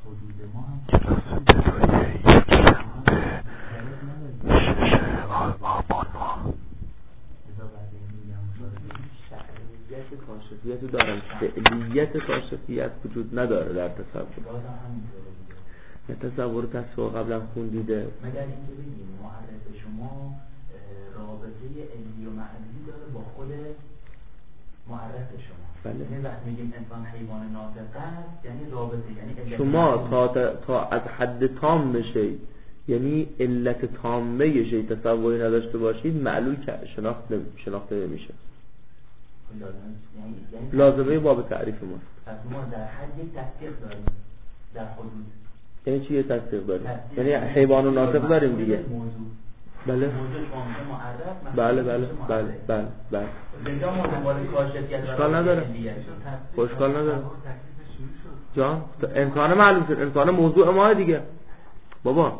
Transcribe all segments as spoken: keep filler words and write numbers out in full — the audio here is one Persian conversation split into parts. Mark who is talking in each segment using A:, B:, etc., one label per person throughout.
A: حدود ما هم
B: کلاس ابتدایی یکشنبه شش آبان ماه شرعیت کاشفیت دارم، فعلیت کاشفیت وجود نداره در تصور. نه تصور تصور قبلا خوندیده
A: مگر اینکه بگیم معرف شما رابطه علی و معنوی داره با خود معرف شما.
B: بله.
A: یعنی وقتی میگیم انسان حیوان ناطق است یعنی رابطه، یعنی
B: شما تا, تا از حد تام بشه، یعنی علت تامه شی تصوری نداشته باشید معلول شناخت شناخته نمیشه. لازمه باب تعریف ما.
A: پس ما در حد یک تصدیق داریم در حدود.
B: یعنی چی یه تصدیق داریم؟ یعنی حیوان و ناطق داریم دیگه. بله. بله بله بله بله بله. اشکال نداره. اشکال نداره. جان امکان معلوم شد، امکان موضوع ما دیگه. بابا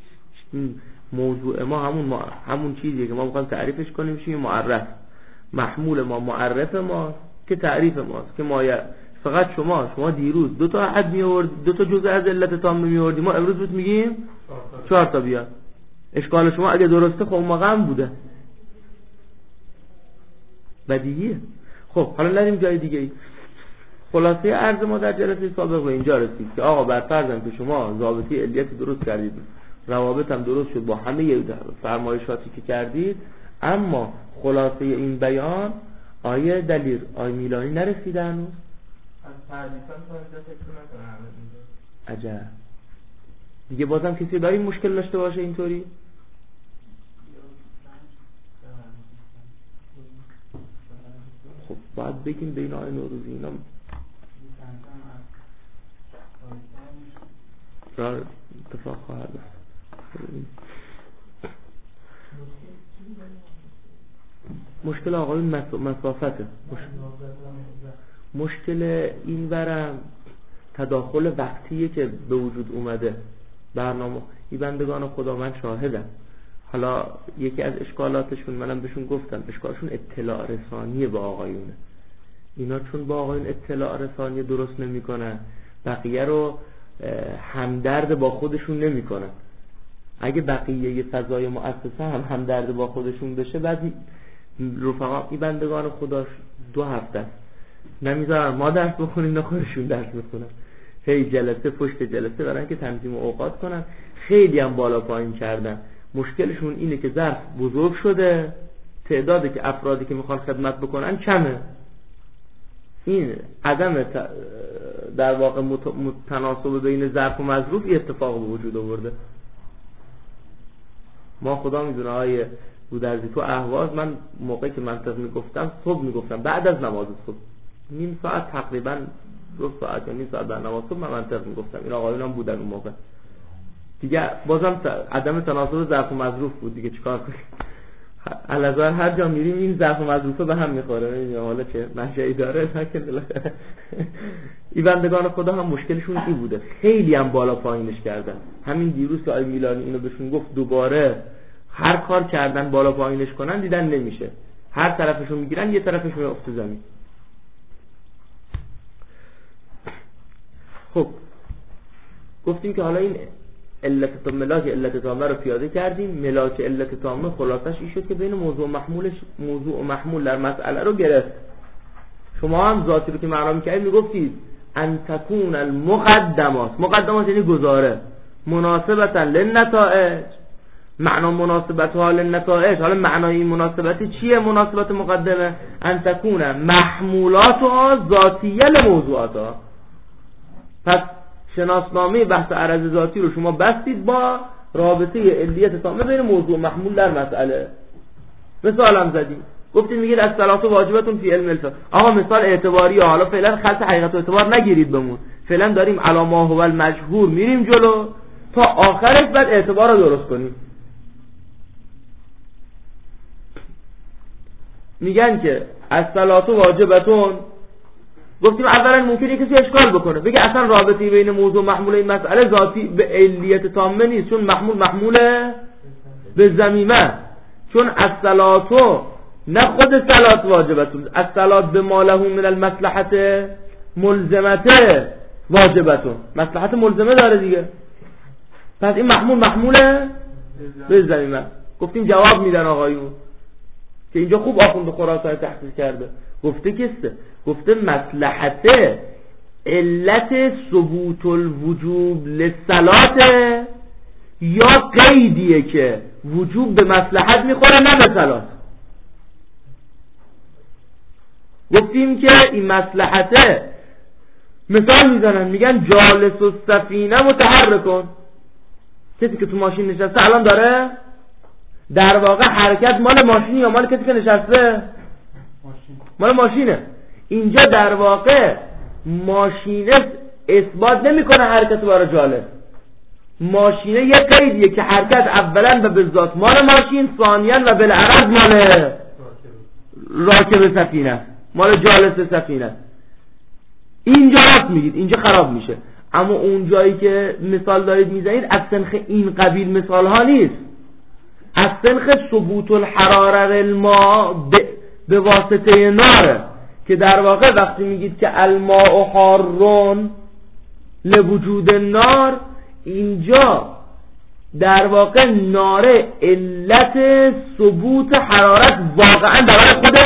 B: موضوع ما همون ما همون چیزیه که ما می‌خوایم تعریفش کنیم، میشه معرف. محمول ما معرف ما که تعریف ماست که ما فقط شما شما دیروز دو تا عد می آورد، دو تا جزء از علت تام می آوردیم، ما امروز بهت میگیم چهار تا بیاد. اشکال شما اگه درسته خب ما غم بوده بدیهیه. خب حالا نریم جای دیگه ای. خلاصه عرض ما در جلسه سابق به اینجا رسید که آقا بر فرض که شما ضابطه علیت درست کردید، روابط هم درست شد با همه فرمایشاتی که کردید، اما خلاصه این بیان آیه دلیل آیه میلانی نرسیده هنوز.
C: از پردیسان تا اینجا فکر نکنه همه اینجا.
B: عجب. دیگه بازم کسی داری مشکل داشته باشه اینطوری؟ خب باید بگیم بین آیه نوروزی اینا را اتفاق خواهد مشکل آقایون مسافته. مشکل این ورم تداخل وقتیه که به وجود اومده برنامه. این بندگان خدا من شاهدم. حالا یکی از اشکالاتشون منم بهشون گفتم، اشکالشون اطلاع رسانی به آقایونه. اینا چون با آقایون اطلاع رسانی درست نمی کنن، بقیه رو همدرد با خودشون نمی کنن. اگه بقیه یه فضای مؤسسه هم همدرد با خودشون بشه، بعد رفقا این بندگان خداش دو هفته است نمیذارن ما درس بخونیم نه خودشون درس بخونن، هی جلسه پشت جلسه برن که تنظیم اوقات کنن. خیلی هم بالا پایین کردن. مشکلشون اینه که ظرف بزرگ شده، تعدادی که افرادی که میخوان خدمت بکنن کمه. این عدم در واقع تناسب بین ظرف و مظروف این اتفاق به وجود آورده. ما خدا میدونه آیه بودرزی تو اهواز، من موقعی که منطق میگفتم صبح میگفتم بعد از نماز صبح نیم ساعت تقریبا دو ساعت یا نیم ساعت بعد نماز صبح من منطق میگفتم. این آقایون هم بودن اون موقع دیگه. بازم عدم تناسب ظرف و مظروف بود دیگه، چیکار کنیم؟ الازار هر جا میریم این ظرف و مظروفه به هم میخوره. حالا چه منشأی داره لکن بالاخره این بندگان خدا هم مشکلشون این بوده، خیلی هم بالا پایینش کردن. همین دیروز که آقای میلانی اینو بهشون گفت دوباره هر کار کردن بالا پایینش کنن دیدن نمیشه، هر طرفشون میگیرن یه طرفش میافته زمین. خب گفتیم که حالا این علت تا ملاک علت تامه رو پیاده کردیم. ملاک علت تامه خلاصش این شد که بین موضوع و محمولش موضوع و محمول در مسئله رو گرفت. شما هم ذاتی رو که معنا می‌کردید میگفتید ان تکون المقدمات، مقدمات یعنی گزاره، مناسبتا للنتائج، معنا مناسبتها للنتائج. حالا معنای این مناسبتی چیه؟ مناسبت مقدمه ان تکون محمولاتها ذاتیه لموضوعاتها. پس شناسنامه بحث عرض ذاتی رو شما بستید با رابطه علیت تامه بین موضوع و محمول در مسئله. مثال هم زدیم، گفتیم میگید الصلاة واجبتون فی علم الفقه. آقا مثال اعتباری، حالا فعلا خلط حقیقت و اعتبار نگیرید بمون، فعلا داریم علی ما هو المشهور میریم جلو تا آخرش بعد اعتبار رو درست کنیم. میگن که الصلاة واجبتون، گفتیم اولا ممکنه کسی اشکال بکنه بگه اصلا رابطی بین موضوع و محمول این مسئله ذاتی به علیت تامه نیست، چون محمول محموله به ضمیمه، چون الصلاة نه خود صلات واجبتون، الصلاة به ما له من المصلحت ملزمته، واجبتون، مصلحت ملزمه داره دیگه. پس این محمول محموله به زمینه. گفتیم جواب میدن آقایون که اینجا خوب آخوند خراسانی تحقیق کرده. گفته کسته گفته مصلحته علت ثبوت الوجوب للصلات یا قیدیه که وجوب به مصلحت میخوره نه به صلات. گفتیم که این مصلحته مثال میزنن میگن جالس و سفینه متحرک کن. کسی که تو ماشین نشسته الان داره در واقع حرکت مال ماشینی یا مال کسی که نشسته؟ ماشین. مال ماشینه. اینجا در واقع ماشینه اثبات نمیکنه حرکت برای جالس. ماشینه یه قیدیه که حرکت اولا و به ذات مال ماشین، ثانیاً و بالعرض مال راکب سفینه، مال جالس سفینه. اینجا راست میگید، اینجا خراب میشه. اما اون جایی که مثال دارید میزنید از سنخ این قبیل مثال ها نیست، از سنخ ثبوت الحراره الماء به واسطه ناره، که در واقع وقتی میگید که الماء حارون لوجود نار، اینجا در واقع ناره علت ثبوت حرارت واقعا برای خود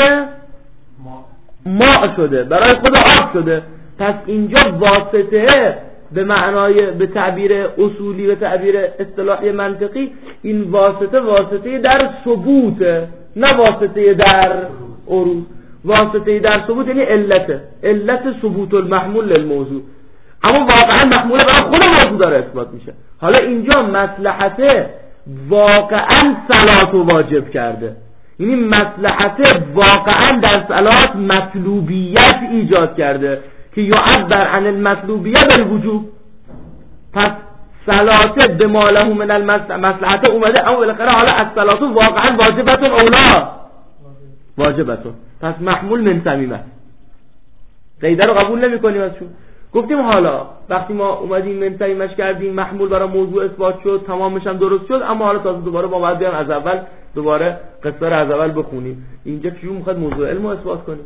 B: ماء شده، برای خود آب شده. پس اینجا واسطه به معنای به تعبیر اصولی و تعبیر اصطلاحی منطقی، این واسطه واسطه در ثبوت نه واسطه در عروض. واسطه در ثبوت یعنی علت علت ثبوت المحمول للموضوع، اما واقعا محمول برای خود موضوع داره اثبات میشه. حالا اینجا مصلحته واقعا صلات واجب کرده، یعنی مصلحته واقعا در صلات مطلوبیت ایجاد کرده که یعبر عن المطلوبیه بالوجوب. پس صلاته به ماله من المصلحته اومده، اما بالاخره حالا از صلاتو واقعا واجبتون اولا واجبتون، پس محمول من صمیمه. قیده رو قبول نمی کنیم ازشون. گفتیم حالا وقتی ما اومدیم من صمیمش کردیم، محمول برای موضوع اثبات شد، تمامش هم درست شد، اما حالا تازه دوباره ما باید بیان از اول دوباره قصه رو از اول بخونیم. اینجا کیو میخواد موضوع علم رو اثبات کنیم؟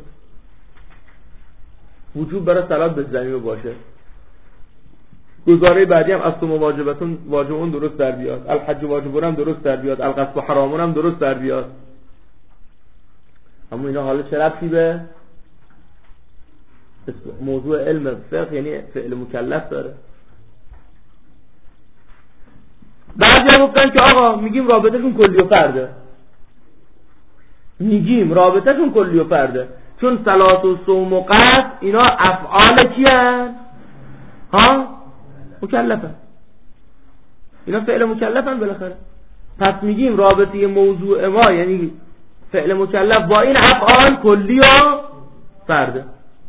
B: وجوب برای صلات به زمینه باشه. گزاره بعدی هم اصل واجبتون واجبون درست در بیاد، الحج واجبون هم درست در بیاد، القصد حرامون هم درست در بیاد. اما اینا حالا چه ربطی به موضوع علم فقه یعنی فعل مکلف داره؟ بعضی گفتن که آقا میگیم رابطهشون کلی و فرده، میگیم رابطهشون کلی و فرده، چون صلات و صوم و قصد اینا افعال کیان؟ ها؟ مکلفن، اینا فعل مکلفن بالاخره. پس میگیم رابطه موضوع ما یعنی فعل مکلف با این افعال کلی و فرده.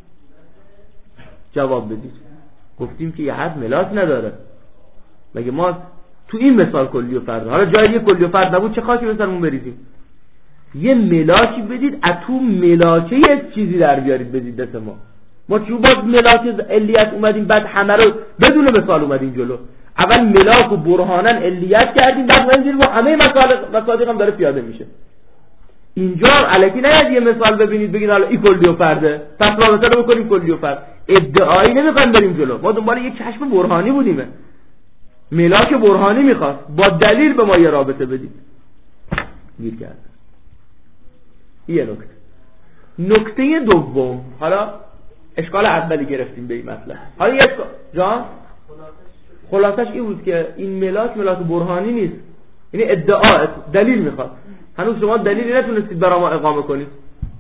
B: جواب بدید. گفتیم که یه حد ملاک نداره. مگه ما تو این مثال کلی و فرده، حالا جایی یه کلی و فرد نبود چه خاکی بسرمون بریزیم؟ یه ملاکی بدید، از تو ملاکه یه چیزی در بیارید بدید دست ما. ما چون باز ملاک علیت اومدیم بعد همه رو بدون مثال اومدیم جلو. اول ملاک و برهانن علیت کردیم، بعد اومدیم و همه مصادیق هم داره پیاده میشه. اینجا الکی نه یه مثال ببینید بگید حالا این کلی و فرده، پس رابطه رو بکنیم کلی و فرد. ادعایی نمیخوایم بریم جلو، ما دنبال یک کشف برهانی بودیم. ملاک برهانی میخواست با دلیل به ما یه رابطه بدید. گیر کرد. یه نکته. نکته دوم، حالا اشکال اولی گرفتیم به این مسئله. حالا یک جان خلاصش این بود که این ملاک ملاک برهانی نیست، یعنی ادعا دلیل میخواد. هنوز شما دلیلی نتونستید برای ما اقامه کنید.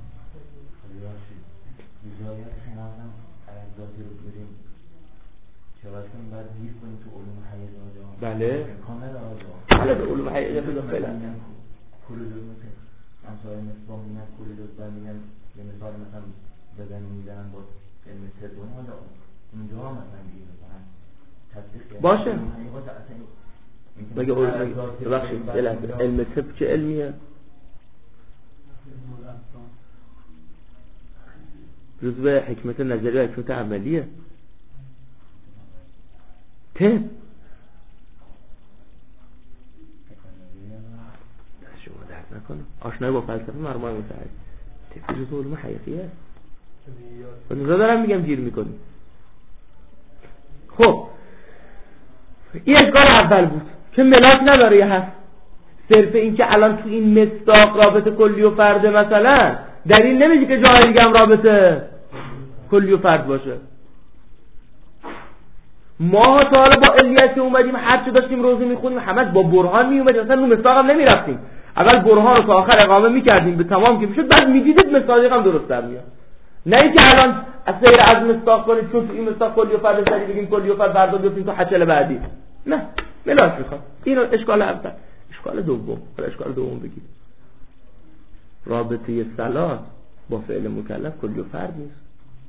B: بله بله به علوم حقیقت داخله
A: امثال نسبان میگن کلی دوستان میگن یه مثال مثلا بدن میزنن با علم تدوین حالا اونجا هم مثلا میگن مثلا تصدیق
B: باشه. مگه علم بخشید علم طب چه علمیه؟ جزء حکمت نظری و حکمت عملیه. طب نکنه آشنایی با فلسفه مرمای متعهد طب جزء علوم حقیقیه. و نظر دارم میگم گیر میکنی. خب این اشکال اول بود که ملاک نداره یه هست. صرف این که الان تو این مصداق رابطه کلی و فرد مثلا دلیل نمیشه که جای دیگه هم رابطه کلی و فرد باشه. ما تا حالا با علیت اومدیم هر چه داشتیم روزه میخونیم همش با برهان میومدیم، اصلا رو مصداق هم نمیرفتیم. اول برهان رو تا آخر اقامه میکردیم به تمام که میشد، بعد میدیدید مصداق هم درست در میاد. نه اینکه الان از سیر از مصداق کنید چون تو این مصداق کلی و فرد سری بگیم کلی و فرد فردا بیفتیم تو حچل بعدی. نه ملاک میخواد. این اشکال اول. اشکال دوم، حالا اشکال دوم بگید. رابطه صلات با فعل مکلف کلی و فرد نیست.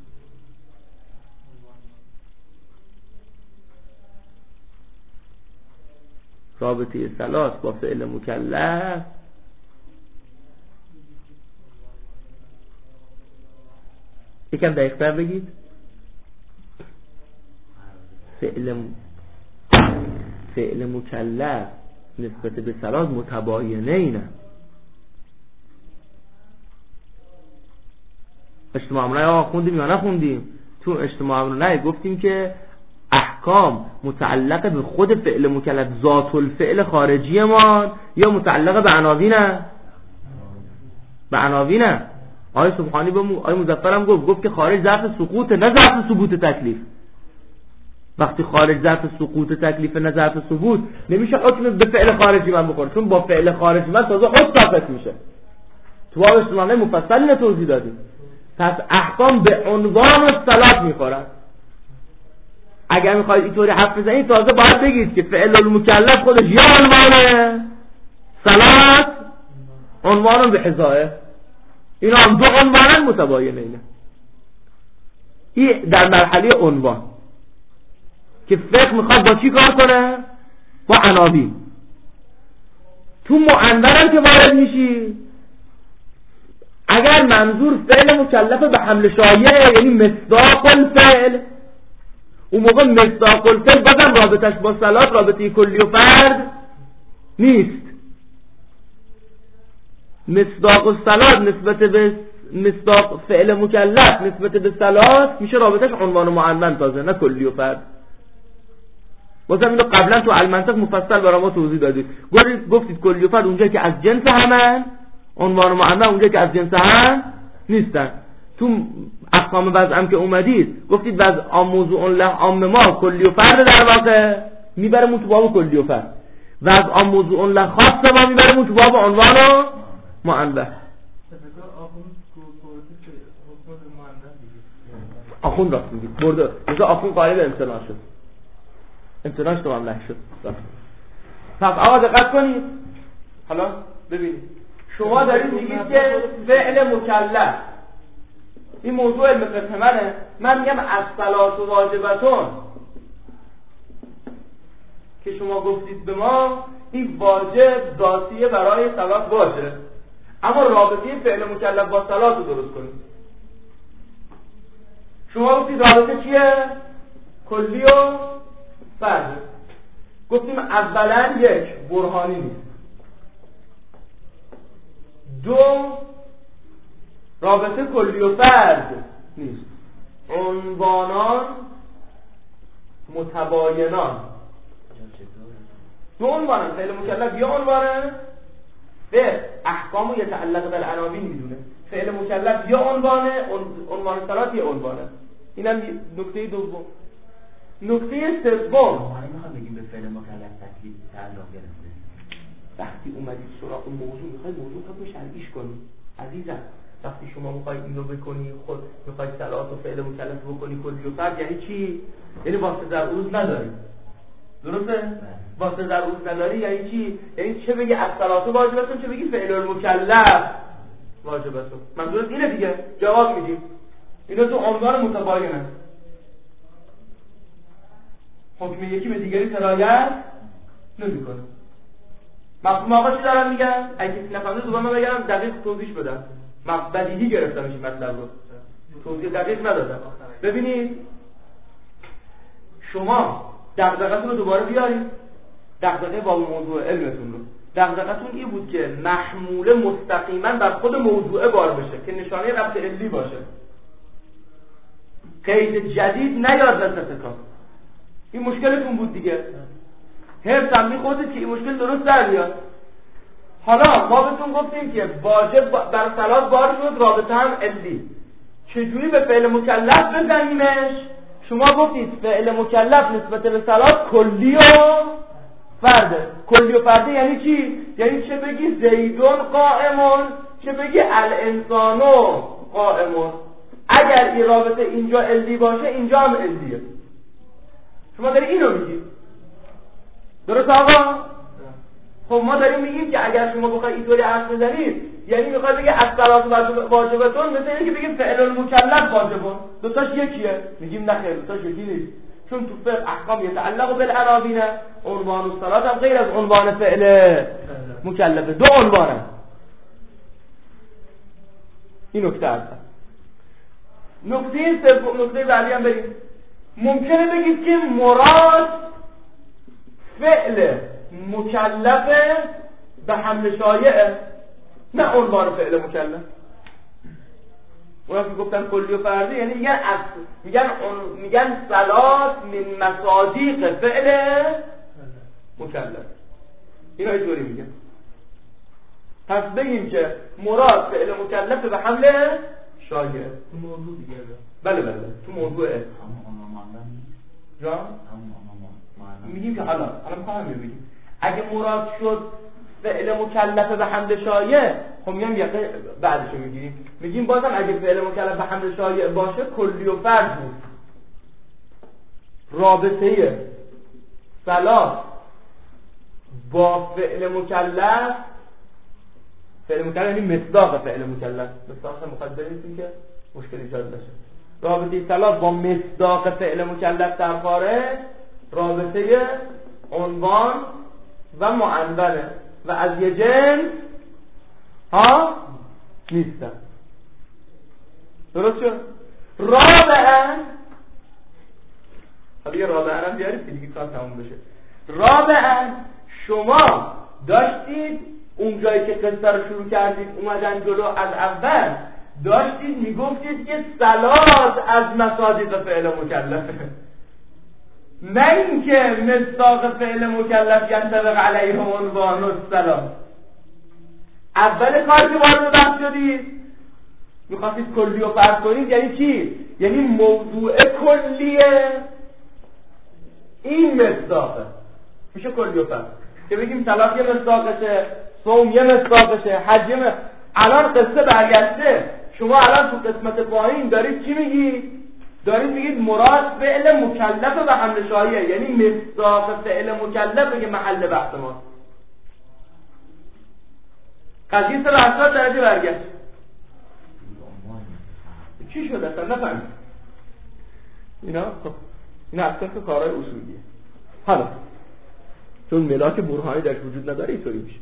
B: رابطه صلات با فعل مکلف یکم دقیق‌تر بگید. فعل م... فعل مکلف نسبت به صلات متباینه اینه. اجتماع امرونه یا خوندیم یا نخوندیم؟ تو اجتماع امرونه گفتیم که احکام متعلق به خود فعل مکلف ذات الفعل خارجی ما یا متعلق به عناوینه؟ به عناوینه. آیه سبحانی به آیه مظفر هم گفت گفت که خارج ظرف سقوط نه ظرف ثبوت تکلیف. وقتی خارج ظرف سقوط تکلیف نه ظرف ثبوت نمیشه حکم به فعل خارجی من بخوره، چون با فعل خارجی من تازه حکم ثابت میشه. تو باب اجتماعی مفصل اینو توضیح دادیم. پس احکام به عنوان صلات میخورن. اگر میخواید اینطوری حرف بزنید تازه باید بگید که فعل المکلف خودش یا عنوانه صلات عنوان به حذائه. اینا هم دو عنوانن متباینه. اینه این در مرحله عنوان که فقه میخواد با چی کار کنه؟ با عناوین. تو معنورم که وارد میشی اگر منظور فعل مکلف به حمل شایعه یعنی مصداق الفعل، اون موقع مصداق الفعل بازم رابطش با صلات رابطه کلی و فرد نیست. مصداق الصلات نسبت به مصداق فعل مکلف نسبت به صلات میشه رابطش عنوان و معنون تازه، نه کلی و فرد. بازم اینو قبلا تو المنطق مفصل برای ما توضیح دادید. گفتید کلی و فرد اونجایی که از جنس همن، عنوان و معنون اونجایی که از جنس هم نیستن. تو احکام وضع هم که اومدید گفتید وضع موضوع له عام ما کلی و فرد در واقع میبرمون تو باب کلی و فرد، وضع موضوع له خاص ما میبرمون تو باب عنوان و معنون. آخون راست میگید برده مثلا آخون قایل امتناع شد، امتناعش تو مملح شد. پس آقا دقت کنید. حالا ببینید شما دارید میگید که فعل مکلف این موضوع علم فقه منه، من میگم الصلات واجبتون که شما گفتید به ما این واجب ذاتیه برای صلات باشه، اما رابطه فعل مکلف با صلات رو درست کنید. شما گفتید رابطه چیه؟ کلی و فرد. گفتیم اولا یک برهانی نیست، دو رابطه کلی و فرد نیست، عنوانان متباینان. دو عنوانان فعل مکلف یا عنوانه به احکام و یتعلق بالعناوین میدونه، فعل مکلف یا عنوانه عنوان صلات یا عنوانه. اینم نکته دوم. نکته سوم
A: میخوام بگیم به فعل مکلف تکلیف تعلق گرفته.
B: وقتی اومدید سراغ موضوع میخواید موضوع حکم شرعیش کنید عزیزم. وقتی شما میخواید اینو بکنی خود میخواید صلات و فعل مکلف بکنی کلی و فرد یعنی چی؟ یعنی واسطه در عروض نداری. درسته؟ واسطه در عروض نداری یعنی چی؟ یعنی چه بگی الصلات واجبتون چه بگی فعل المکلف واجبتون. منظورت اینه دیگه. جواب میدیم اینا تو عنوان متباینه، حکم یکی به دیگری سرایت نمیکنه. مفهوم آقا چی دارم میگن؟ اگه کسی نفهمه دوباره من بگم دقیق توضیح بدم. بدیهی گرفتم این مطلب رو، توضیح دقیق ندادم. ببینید شما دغدغه‌تون رو دوباره بیارید، دغدغه با موضوع علمتون رو. دغدغه‌تون این بود که محموله مستقیما بر خود موضوع بار بشه که نشانه ربط علی باشه، قید جدید نیاد وسط کار. این مشکلتون بود دیگه، حفظ هم میخوردید که این مشکل درست در بیاد. حالا ما بهتون گفتیم که واجب بر صلات بار شد، رابطه هم علی، چجوری به فعل مکلف بزنیمش؟ شما گفتید فعل مکلف نسبت به صلات کلی و فرده. کلی و فرده یعنی چی؟ یعنی چه بگی زیدون قائمون، چه بگی الانسانو قائمون. اگر این رابطه اینجا علی باشه اینجا هم علیه. شما داری اینو میگید درست آقا؟ خب ما داریم میگیم که اگر شما بخواید اینطوری حرف بزنید یعنی میخواد بگه الصلات واجبتون، مثل اینکه بگیم فعل المکلف واجبون، دو تاش یکیه. میگیم نه خیر، دو تاش یکی نیست، چون تو فقه احکام یتعلق بالعناوین، عنوان الصلات هم غیر از عنوان فعل مکلفه، دو عنوانه. این نکته هست. نکته سوم، نکته بعدی هم بریم. ممکنه بگید که مراد فعل مکلفه به حمل شایعه، نه عنوان فعل مکلف. اونا که گفتن کلی و فردی یعنی میگن از میگن میگن صلات من مصادیق فعل مکلف. اینا اینطوری میگن. پس بگیم که مراد فعل مکلف به حمل شایعه
C: تو موضوع دیگه.
B: بله بله تو موضوعه. جان میگیم که حالا الان میخوام بگیم اگه مراد شد فعل مکلف به حمل شایع، خب میگم یقه بعدشو میگیریم، میگیم بازم اگه فعل مکلف به حمل شایع باشه کلی و فرد بود. رابطه صلات با فعل مکلف، فعل مکلف یعنی مصداق فعل مکلف، مصداق مقدر نیستیم که مشکل ایجاد نشه. رابطه صلات با مصداق فعل مکلف در خارج رابطه عنوان و معنونه و از یه جنس ها نیستن. درست شد؟ رابعا، حالا یه رابعا هم بیارید که دیگه کار تموم بشه. رابعا شما داشتید اون جایی که قصه رو شروع کردید اومدن جلو، از اول داشتید میگفتید که صلات از مصادیق فعل مکلفه، نه اینکه مصداق فعل مکلف ینطبق علیه عنوان الصلات. اول کار که وارد بحث شدید میخواستید کلی و فرض کنید، یعنی چی؟ یعنی موضوع کلیه این مصداقه، میشه کلی و فرض که بگیم صلات یه مصداقشه، صوم یه مصداقشه، حج یه. الان قصه برگشته، شما الان تو قسمت پایین دارید چی میگید؟ دارید میگید مراد فعل مکلف به حمل شایعه، یعنی مصداق فعل مکلف که محل بحث ما. قضیه سر هشتاد درجه برگشت. چی شد اصلا نفهمید اینا؟ خب این اصلا که کارهای اصولیه. حالا چون ملاک برهانی درش وجود نداره اینطوری میشه.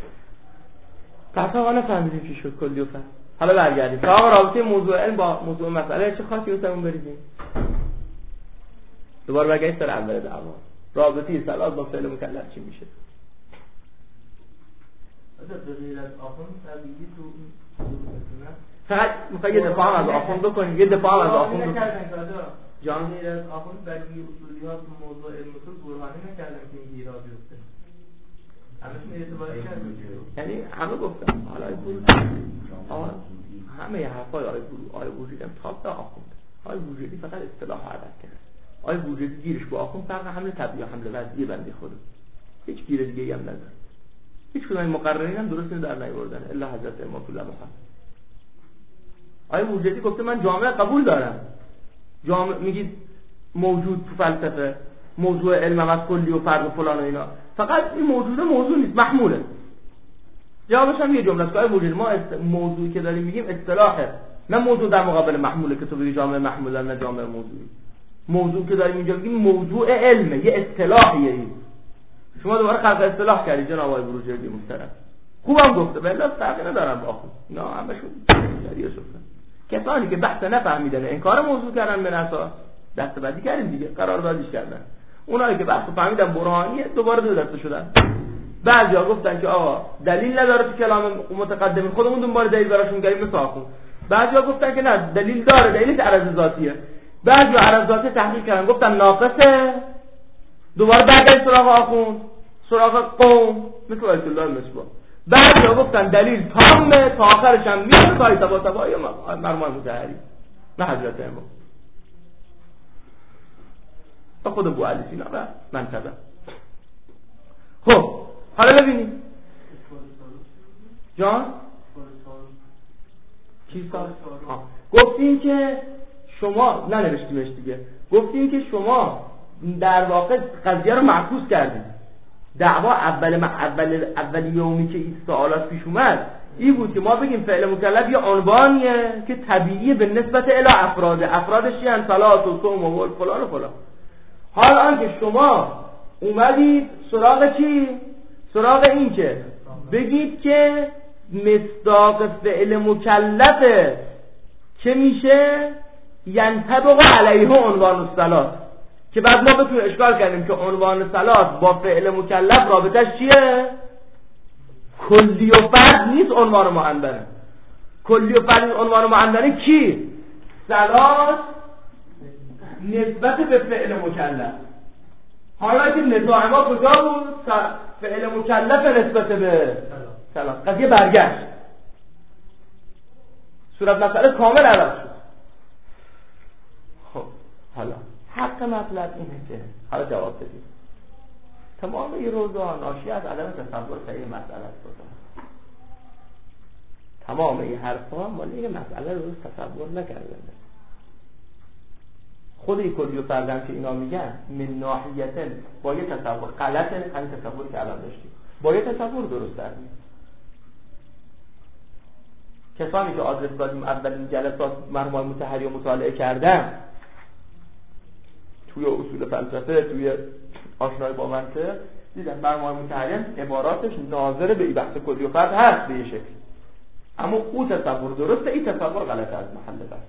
B: قطعا نفهمیدیم چی شد کلی و فرد. حالا برگردیم تا آقا رابطه موضوع علم با موضوع مسئله چه خاصی واسمون بریزیم. دوباره برگردیم سر اول دعوا، رابطه صلات با فعل مکلف چی میشه.
C: به غیر از آخوند طبیعی تو
B: فقط میخوای یه دفاع هم از آخوند بکنیم، یه دفاع هم از آخوند بکنیم.
C: جان غیر از آخوند بقیه اصولیات تو موضوع علم اصول برهانی نکردن که این گیرا بیفته. همشون اعتباری کردن.
B: یعنی همه گفتن حالا آقا همه حرفای آقای آقای وجودی هم تاب به آخوند. آقای وجودی فقط اصطلاح عرض کرد. آقای وجودی گیرش با آخوند فرق حمل طبیعی و حمل وضعی بنده خود. هیچ گیر دیگه‌ای هم نداره. هیچ کدوم این مقررین هم درست در نیاوردن الا حضرت امام الله محمد. آقای وجودی گفته من جامعه قبول دارم. جامعه میگید موجود تو فلسفه، موضوع علم از کلی و فرد و فلان و اینا، فقط این موجوده موضوع نیست، محموله. جوابش هم یه جمله است که آقای وجودی ما است... موضوعی که داریم میگیم اصطلاحه، نه موضوع در مقابل محموله که تو بگی جامعه محموله نه جامعه موضوعی. موضوع که داریم اینجا میگیم موضوع علمه، یه اصطلاحیه. این شما دوباره خلق اصطلاح کردید جناب آقای بروجردی محترم. خوبم گفته بلا فرقی ندارم با خود اینا همشون سریع شدن. کسانی که بحث نفهمیدن انکار موضوع کردن به اساس دست بعدی کردیم دیگه، قراردادیش کردن. اونایی که بحث فهمیدن برهانیه دوباره دو دسته شدن. بعضیا گفتن که آقا دلیل نداره تو کلام متقدمین، خودمون دنبال دلیل براشون گریم مثلا. بعضیا گفتن که نه دلیل داره، دلیلش عرض ذاتیه. بعضیا عرض ذاتی تحقیق کردن گفتن ناقصه، دوباره برگشت سراغ آخوند، سراغ قوم، مثل آیت الله مصباح. بعد یا گفتن دلیل تامه تا آخرش هم میاد کاری تبا تبایی مرموم مطهری نه حضرت امام و خود ابو علی سینا و منطقه. خب حالا ببینیم جان چی سال؟ گفتیم که شما ننوشتیمش دیگه، گفتیم که شما در واقع قضیه رو معکوس کردید. دعوا اول اول اول یومی که این سوالات پیش اومد این بود که ما بگیم فعل مکلف یه عنوانیه که طبیعیه به نسبت الی افراد، افرادش چی ان صلات و صوم و فلان و فلان. حالا آنکه شما اومدید سراغ چی؟ سراغ این که بگید که مصداق فعل مکلفه که میشه ینطبق علیه عنوان الصلات، که بعد ما بتونیم اشکال کردیم که عنوان صلات با فعل مکلف رابطش چیه؟ کلی و فرد نیست، عنوان معنبره. کلی و فرد عنوان معنبره کی؟ صلات نسبت به فعل مکلف. حالا که نزاع ما کجا بود؟ فعل مکلف نسبت به صلات. قضیه برگشت، صورت مسئله کامل عوض شد. خب حالا حق مطلب اینه که حالا جواب بدید. تمام این روزا ناشی از عدم تصور صحیح مسئله است. تمام این حرفا مال این مسئله رو تصور نکردن. خود این کلی و فردن که اینا میگن من ناحیت با یه تصور غلط، همین تصوری که الان داشتیم با یه تصور درست در میاد. کسانی که آدرس دادیم اولین جلسات مرحوم مطهری رو مطالعه کردن توی اصول فلسفه، توی آشنایی با منطق، دیدن مرحوم مطهری عباراتش ناظر به این بحث کلی و فرد هست به یه شکل، اما او تصور درسته، این تصور غلط از محل بحث.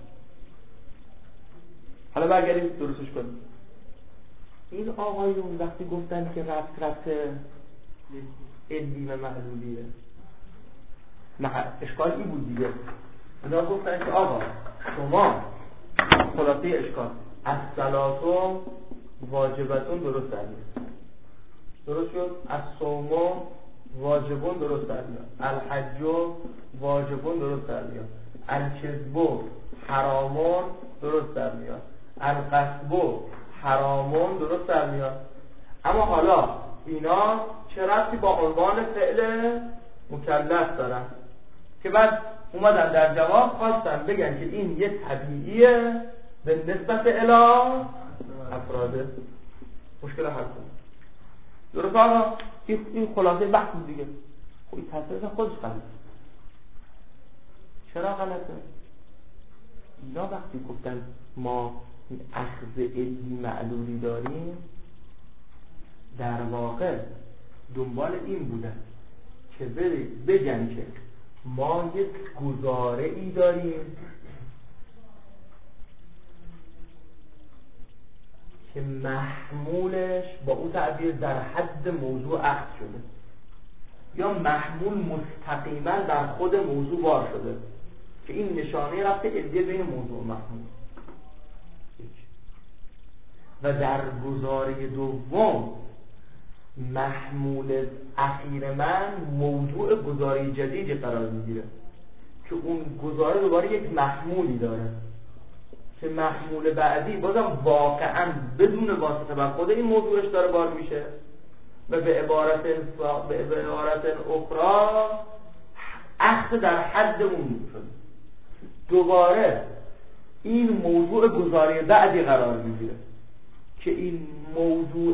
B: حالا برگردیم درستش کنیم. این آقایون وقتی گفتن که رفت رفت علمی و معلولیه، نه اشکال این بود دیگه. اونا گفتن که آقا شما خلاصه اشکال از صلاتو واجبتون درست در میاد، درست شد؟ از صومو واجبون درست در میاد، الحجو واجبون درست در میاد، الکذبو حرامون درست در میاد، القصبو حرامون درست در میاد. اما حالا اینا چه ربطی با عنوان فعل مکلف دارن که بعد اومدن در جواب خواستن بگن که این یه طبیعیه به نسبت الی افراده. مشکل حل کنه. درست آقا این خلاصه بحث دیگه. خب این تصویر خودش غلطه. چرا غلطه؟ اینا وقتی گفتن ما اخذ علمی معلولی داریم در واقع دنبال این بودن که بگن که ما یک گزاره ای داریم که محمولش با اون تعبیر در حد موضوع اخذ شده، یا محمول مستقیما در خود موضوع بار شده که این نشانه رفته علمیه بین موضوع و محمول. و در گزاره دوم محمول اخیر من موضوع گزاره جدیدی قرار میگیره که اون گزاره دوباره یک محمولی داره که محمول بعدی بازم واقعا بدون واسطه بر خود این موضوعش داره بار میشه و به عبارت به عبارت اخرى اخذ در حد اون شده. دوباره این موضوع گزاره بعدی قرار میگیره که این موضوع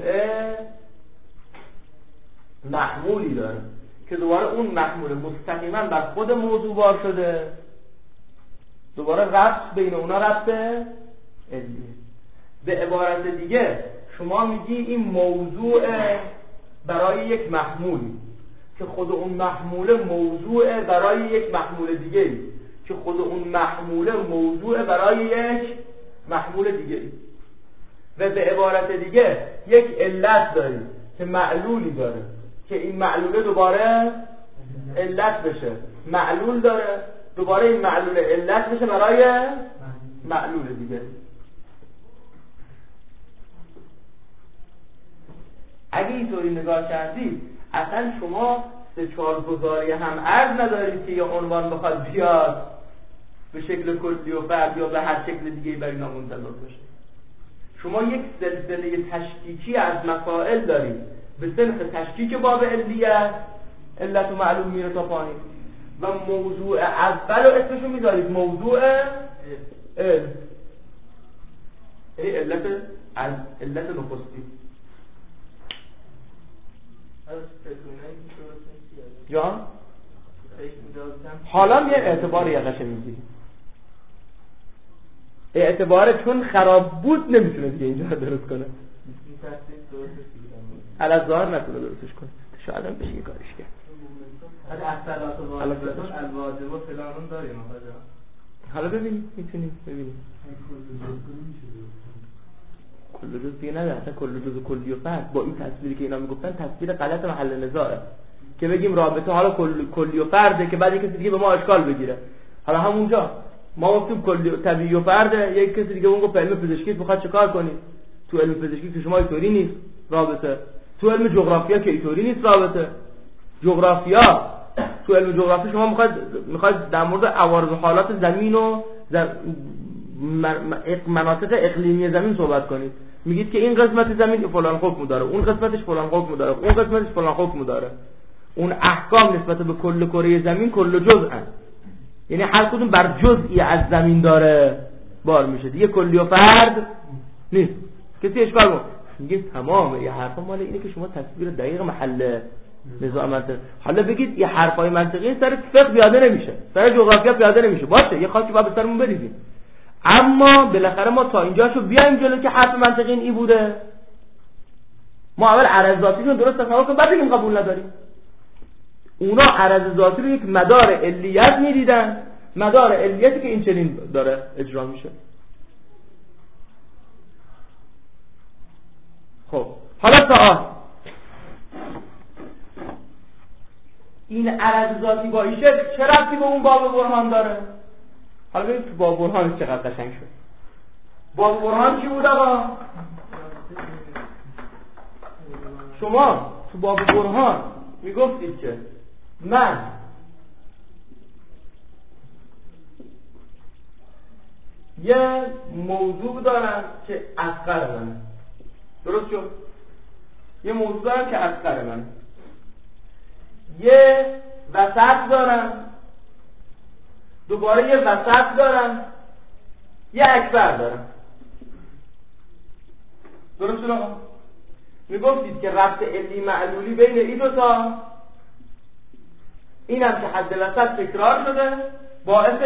B: محمولی داره که دوباره اون محمول مستقیما بر خود موضوع بار شده، دوباره ربط بین اونا ربط علمیه. به عبارت دیگه شما میگی این موضوع برای یک محمولی که خود اون محمول موضوع برای یک محمول دیگه که خود اون محمول موضوع برای یک محمول دیگه و به عبارت دیگه یک علت داریم که معلولی داره که این معلوله دوباره علت بشه، معلول داره دوباره این معلول علت بشه برای معلول دیگه. اگه اینطوری نگاه کردید اصلا شما سه چهار گزاری هم عرض ندارید که یه عنوان بخواد بیاد به شکل کلی و فرد یا به هر شکل دیگه برای نامنتظر باشه. شما یک سلسله تشکیکی از مسائل دارید به سنخ تشکیک باب علیت، علت و معلوم میره تا پایین و موضوع اول رو اسمشو میذارید موضوع علم، یعنی علت علت نخستی. جان حالا یه اعتبار یقشه میگیری، اعتبار چون خراب بود نمیتونه دیگه اینجا درست کنه، الازهار نتونه درستش کنه، شاید هم بشه یه کارش کرد.
C: از اصلات و واجبات الواجب و فلانون داریم
B: حالا ببینیم میتونیم ببینیم کل جز دیگه نده، اصلا کل جز و کلی و فرد با این تصویری که اینا میگفتن تصویر غلط محل نزاعه که بگیم رابطه حالا کل کلی و فرده که بعد یک کسی دیگه به ما اشکال بگیره. حالا همونجا ما گفتیم کلی و طبیعی و فرده، یک کسی دیگه اون گفت علم پزشکی بخواد چیکار کنید؟ تو علم پزشکی که شما اینطوری نیست رابطه، تو علم جغرافیا که اینطوری نیست رابطه. جغرافیا تو علم جغرافیا شما میخواد میخواد در مورد عوارض و حالات زمین و مناطق اقلیمی زمین صحبت کنید، میگید که این قسمت زمین فلان حکم داره، اون قسمتش فلان حکم داره، اون قسمتش فلان حکم داره. اون احکام نسبت به کل کره زمین کل جزء، یعنی هر کدوم بر جزئی از زمین داره بار میشه دیگه، کلی و فرد نیست. کسی اشکال کنه میگه تمام یه حرفا مال اینه که شما تصویر دقیق محل نزاع منطقی. حالا بگید یه حرفای منطقی سر فقه پیاده نمیشه، سر جغرافیا پیاده نمیشه، باشه یه خاصی باید به سرمون بریزیم، اما بالاخره ما تا اینجاشو بیایم جلو که حرف منطقی این بوده. ما اول عرض ذاتی رو درست تصور کنیم بعد بگیم قبول نداریم. اونا عرض ذاتی رو یک مدار علیت میدیدن، مدار علیتی که این چنین داره اجرا میشه. خب حالا سوال، این عرض ذاتی با این شکل چه ربطی به اون باب برهان داره؟ حالا ببینید تو باب برهان چقدر قشنگ شد. باب برهان چی بود آقا؟ شما تو باب برهان میگفتید که من یه موضوع دارم که اصغر منه، درست شد؟ یه موضوع دارم که اصغر منه، یه وسط دارم، دوباره یه وسط دارم، یه اکبر دارم، درست شد آقا؟ میگفتید که ربط علی معلولی بین این دوتا، این هم که حد وسط تکرار شده باعث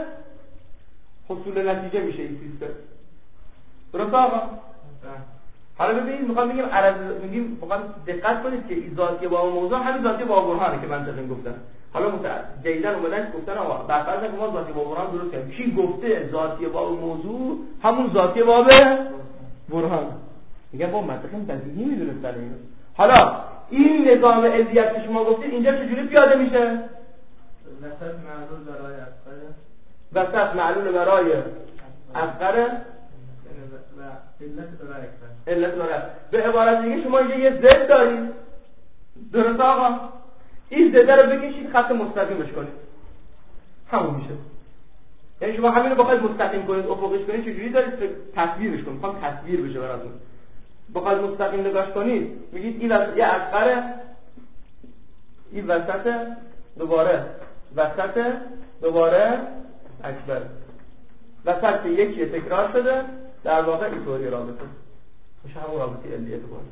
B: حصول نتیجه میشه این سیستم، درست آقا؟ حالا ببینید میخوام بگیم عرض میگیم میخوام دقت کنید که این ذاتی با موضوع همین ذاتی با برهانه که منطقی گفتن. حالا جیدن اومدن گفتن آقا در فرض که ما ذاتی با برهان درست کردیم، کی گفته ذاتی با موضوع همون ذاتی با برهان؟ میگم با منطقی بدیهی میدونستن اینو. حالا این نظام علیت که شما گفتید اینجا چجوری پیاده میشه؟
C: وسط معلول برای اصغر،
B: وسط معلول برای اصغر
C: و علت برای اکبر.
B: علت برای به عبارت دیگه شما اینجا یه ضد دارید، درست آقا؟ این ضد رو بکشید خط مستقیمش کنید، همون میشه. یعنی شما همین رو بخواید مستقیم کنید افقیش کنید چجوری دارید تصویرش کنید؟ میخوام تصویر بشه براتون. بخواید مستقیم نگاش کنید میگید این وسط یه اصغر، این وسط، دوباره وسط، دوباره اکبر. وسط که یکی تکرار شده در واقع اینطوری رابطه میشه، همون رابطه علیت کنه.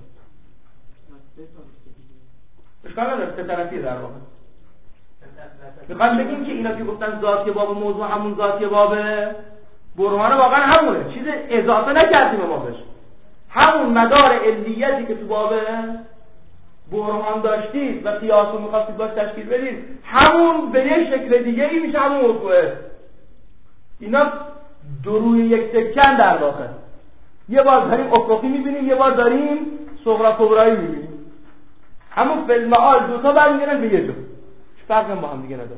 B: اشکال نداره سه طرفیه در واقع. میخوام بگیم که اینا که گفتن ذاتی باب موضوع همون ذاتی باب برهان واقعا همونه، چیز اضافه نکردیم ما بهش. همون مدار علیتی که تو باب برهان داشتید و قیاس رو میخواستید باش تشکیل بدید، همون به یه شکل دیگه ای میشه همون موضوعه. اینا دو روی یک تکن در واقع، یه بار داریم افقی میبینیم، یه بار داریم صغرا کبرایی میبینیم. همون فیلمعال دوتا برمیگردن به یه جا، چه فرقی با هم دیگه نداره.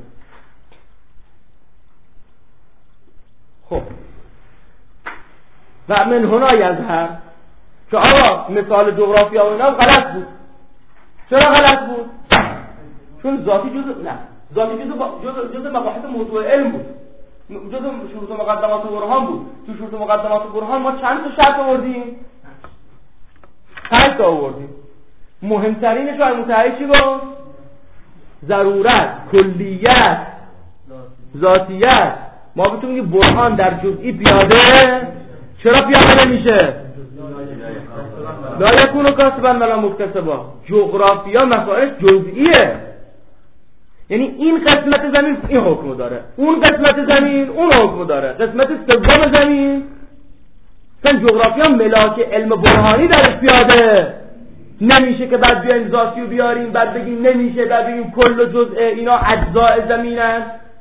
B: خب و من هنا یظهر، که آقا مثال جغرافیا و اینا غلط بود. چرا غلط بود؟ چون ذاتی جزء نه ذاتی جزء جزء جزء مباحث موضوع علم بود، جزء شروط و مقدمات و برهان بود. تو شروط و مقدمات و برهان ما چند تا شرط آوردیم؟ پنج تا آوردیم. مهمترینش رو متحری چی گفت؟ ضرورت، کلیت، ذاتیت. ما بهتون میگیم برهان در جزئی پیاده چرا پیاده نمیشه؟ لا یکونو کاسبا ولا مکتسبا. جغرافیا مسائل جزئیه، یعنی این قسمت زمین این حکم داره، اون قسمت زمین اون حکم داره، قسمت سوم زمین. مثلا جغرافیا ملاک علم برهانی درش پیاده نمیشه که بعد بیایم ذاتیو بیاریم بعد بگیم نمیشه، بعد بگیم کل جزء اینا اجزاء زمینن.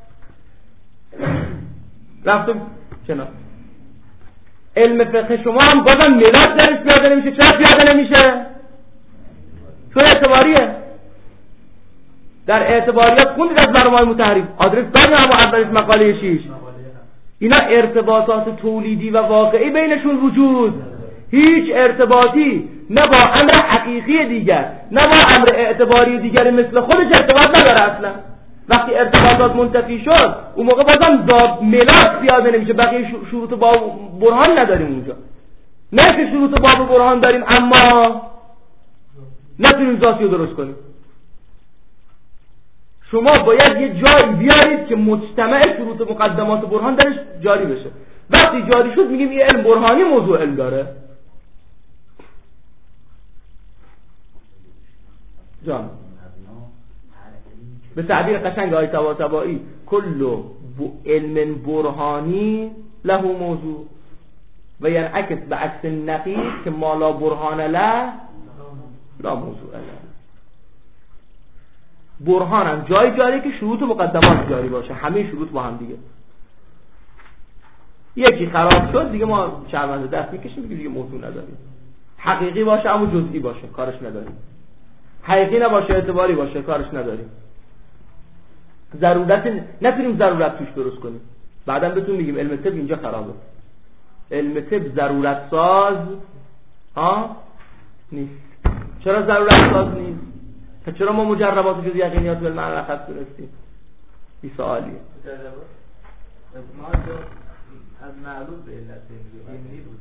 B: رفتم چنا علم فقه شما هم بازم ملاک درش پیاده نمیشه. چرا پیاده نمیشه؟ چون اعتباریه. در اعتباریات خوندید از برنامه‌های متحری، آدرس داریم هم اولیش مقاله شیش. اینا ارتباطات تولیدی و واقعی بینشون وجود، هیچ ارتباطی نه با امر حقیقی دیگر نه با امر اعتباری دیگر مثل خودش ارتباط نداره اصلا. وقتی ارتباطات منتفی شد اون موقع بازم داد ملاک پیاده نمیشه. بقیه شروط باب برهان نداریم اونجا، نه که شروط باب برهان داریم اما نتونیم ذاتی رو درست کنیم. شما باید یه جایی بیارید که مجتمع شروط مقدمات برهان درش جاری بشه. وقتی جاری شد میگیم این علم برهانی موضوع علم داره. جان به تعبیر قشنگ آیه طباطبایی کل علم برهانی له موضوع و ینعکس به عکس نقیض که ما لا برهان له لا موضوع له. برهان هم جایی جاری که شروط و مقدمات جاری باشه، همه شروط با هم دیگه. یکی خراب شد دیگه ما شرمنده دست میکشیم دیگه موضوع نداریم. حقیقی باشه اما جزئی باشه کارش نداریم، حقیقی نباشه اعتباری باشه کارش نداریم. ضرورت نتونیم ضرورت توش درست کنیم. بعداً بهتون میگیم علم طب اینجا خرابه. علم طب ضرورت ساز ها نیست. چرا ضرورت ساز نیست؟ چرا ما مجربات جز یقینیات به معنی خاص دونستیم؟ این سوالیه.
C: ما از معلوم به علت علمی بود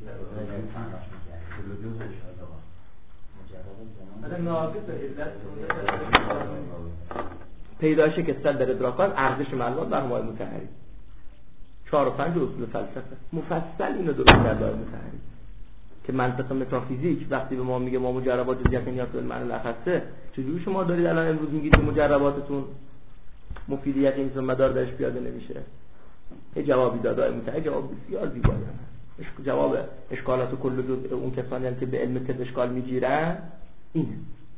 B: پیدایش کسل در ادراکات ارزش معلومات بر مای متحری چهار و پنج اصول فلسفه مفصل اینو درست کرده متحری که منطق متافیزیک وقتی به ما میگه ما مجربات جز یقینیات به معنی لخصه. چجوری شما دارید الان امروز میگید که مجرباتتون مفید یقین و مدار درش پیاده نمیشه؟ یه جوابی داده متحری، جواب بسیار زیبایی هست. جواب اشکالات و کل جزء اون کسانی هم که به علم طب اشکال میگیرن اینه.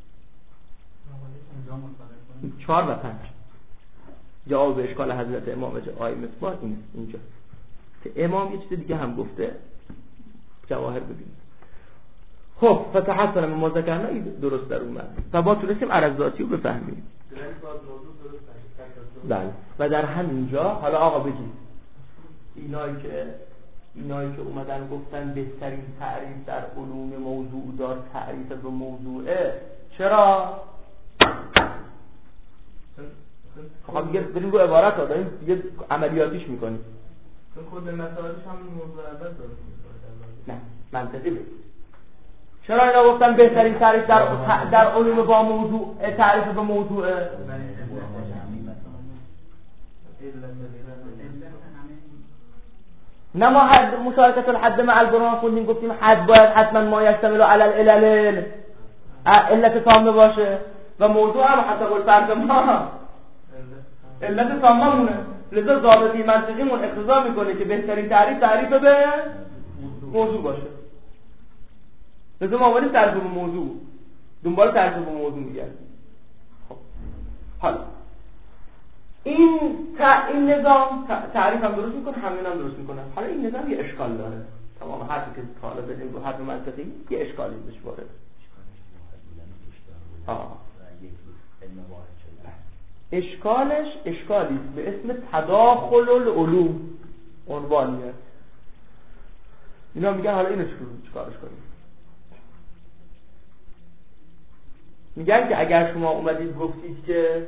B: چهار و پنج جواب به اشکال حضرت امام آیه مصباح اینه اینجا که امام یه چیز دیگه هم گفته. جواهر ببینید. خب فتحسن ما ذکرنا این درست در اومد و با تونستیم عرض ذاتی رو بفهمیم. بله و در همینجا حالا آقا بگید اینایی که اینایی که اومدن گفتن بهترین تعریف در علوم موضوع دار تعریف به موضوعه چرا؟ خب دیگه بریم رو عبارت ها داریم دیگه عملیاتیش میکنیم.
C: چون خود مسائلش هم موضوع اول داریم.
B: نه منطقی بگید چرا اینا گفتن بهترین تعریف در در علوم با موضوع تعریف به موضوعه؟ نه ما حد مشارکت الحد مع البرهان خوندیم گفتیم حد باید حتما ما یشتمل علی العلل علت تامه باشه و موضوع هم حتی قول فرض ما علت تامه مونه. لذا ضابطی منطقیمون اقتضا میکنه که بهترین تعریف تعریف به موضوع باشه. لذا ما آوریم تعریف به موضوع دنبال تعریف به موضوع میگردیم. خب حالا این تا این نظام تعریف هم درست میکنه همین هم درست میکنه. حالا این نظام یه اشکال داره. تمام حرفی که حالا بدیم رو حرف منطقی یه اشکالی بهش وارد. آه اشکالش اشکالی به اسم تداخل العلوم عنوان میاد. اینا میگن حالا اینو چیکارش کنیم؟ میگن که اگر شما اومدید گفتید که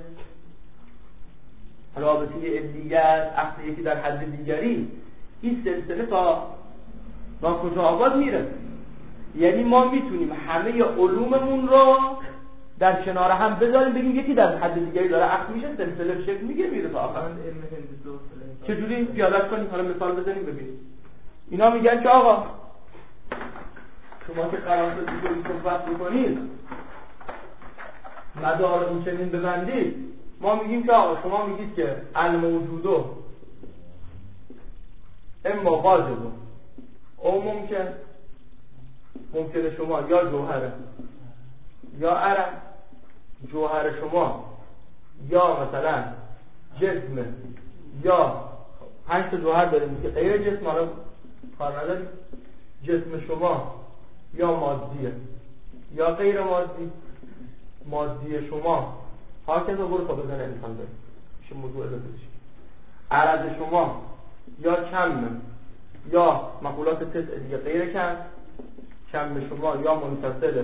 B: رابطه علیت اصل یکی در حد دیگری، این سلسله تا تا کجا آباد میره؟ یعنی ما میتونیم همه علوممون رو در کنار هم بذاریم بگیم یکی در حد دیگری داره عقل میشه، سلسله به شکل میگه میره تا آخر. چجوری پیاده‌اش کنیم؟ حالا مثال بزنیم ببینیم. اینا میگن که آقا شما که قرار شد دیگه صحبت بکنید مدار این چنین ببندید، ما میگیم که آقا شما میگید که الموجودو اما واجبو او ممکن ممکن شما یا جوهره یا عرق، جوهر شما یا مثلا جسم یا پنج تا جوهر داریم که غیر جسم، حالا کار نداریم، جسم شما یا مادیه یا غیر مادی، مادی شما هاکذا برو تا بزن انسان داریم میشه موضوع علتش، عرض شما یا کم یا مقولات تسع دیگه غیر کم، کم شما یا منفصله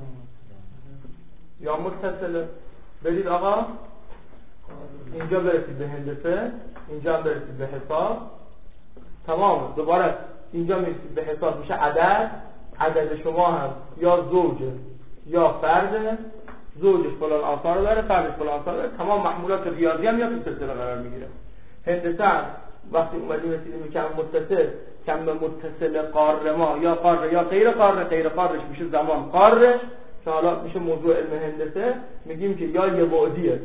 B: یا متصله. برید آقا اینجا برسید به هندسه، اینجا برسید به حساب، تمام. دوباره اینجا میرسید به حساب میشه عدد، عدد شما هم یا زوجه یا فرده، زوجش فلان آثار داره، فردش فلان آثار داره، تمام محمولات ریاضی هم یا تو سلسله قرار میگیره. هندسه هم وقتی اومدیم رسیدیم به کم متصل، کم متصل قاره ما یا قاره یا غیر قاره، غیر قارش میشه زمان قارش که حالا میشه موضوع علم هندسه، میگیم که یا یه بعدیه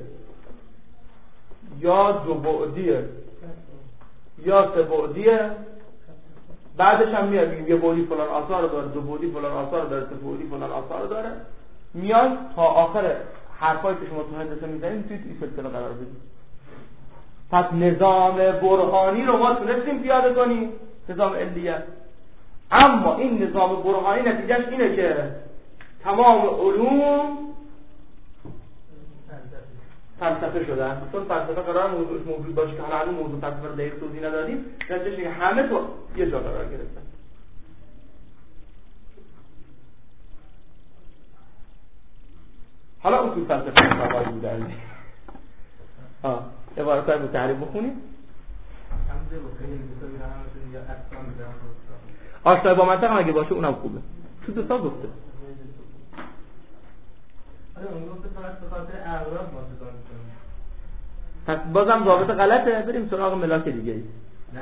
B: یا دو بعدیه یا سه بعدیه، بعدش هم میاد میگیم یه بعدی فلان آثار داره، دو بعدی فلان آثار داره، سه بعدی فلان آثار داره، میاد تا آخر حرفایی که شما تو هندسه میزنید توی این سلسله قرار بدید. پس نظام برهانی رو ما تونستیم پیاده کنیم، نظام علیت، اما این نظام برهانی نتیجهش اینه که تمام علوم فلسفه شدن، چون فلسفه قرار موضوعش موجود باشه که حالا موضوع فلسفه رو دقیق توضیح ندادیم، نتیجهش اینه همه تو یه جا قرار گرفتن. حالا اصول فلسفه مقابل بودن آه عبارت های متحرک بخونیم. آشنایی با منطق اگه باشه اونم خوبه، تو دو تا گفته. پس بازم ضابط غلطه، بریم سراغ ملاک دیگه ای.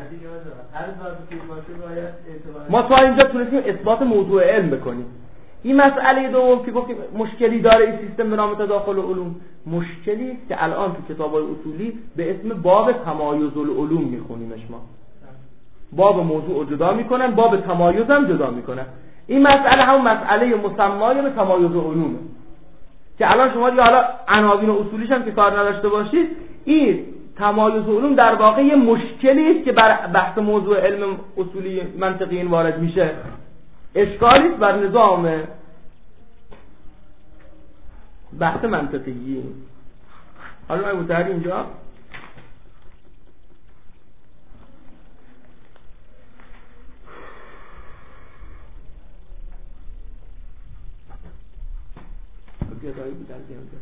B: ما تا اینجا تونستیم اثبات موضوع علم بکنیم. این مسئله دوم که گفتیم مشکلی داره این سیستم به نام تداخل علوم، مشکلی است که الان تو کتاب‌های اصولی به اسم باب تمایز العلوم میخونیمش. ما باب موضوع جدا میکنن، باب تمایز هم جدا میکنن. این مسئله همون مسئله مسمای به تمایز علومه که الان شما دیگه حالا عناوین اصولیش هم که کار نداشته باشید، این تمایز علوم در واقع یه مشکلی است که بر بحث موضوع علم اصولی منطقی این وارد میشه، اشکالی بر نظام بحث منطقی. حالا من متحری اینجا بیادایی بودن بیانده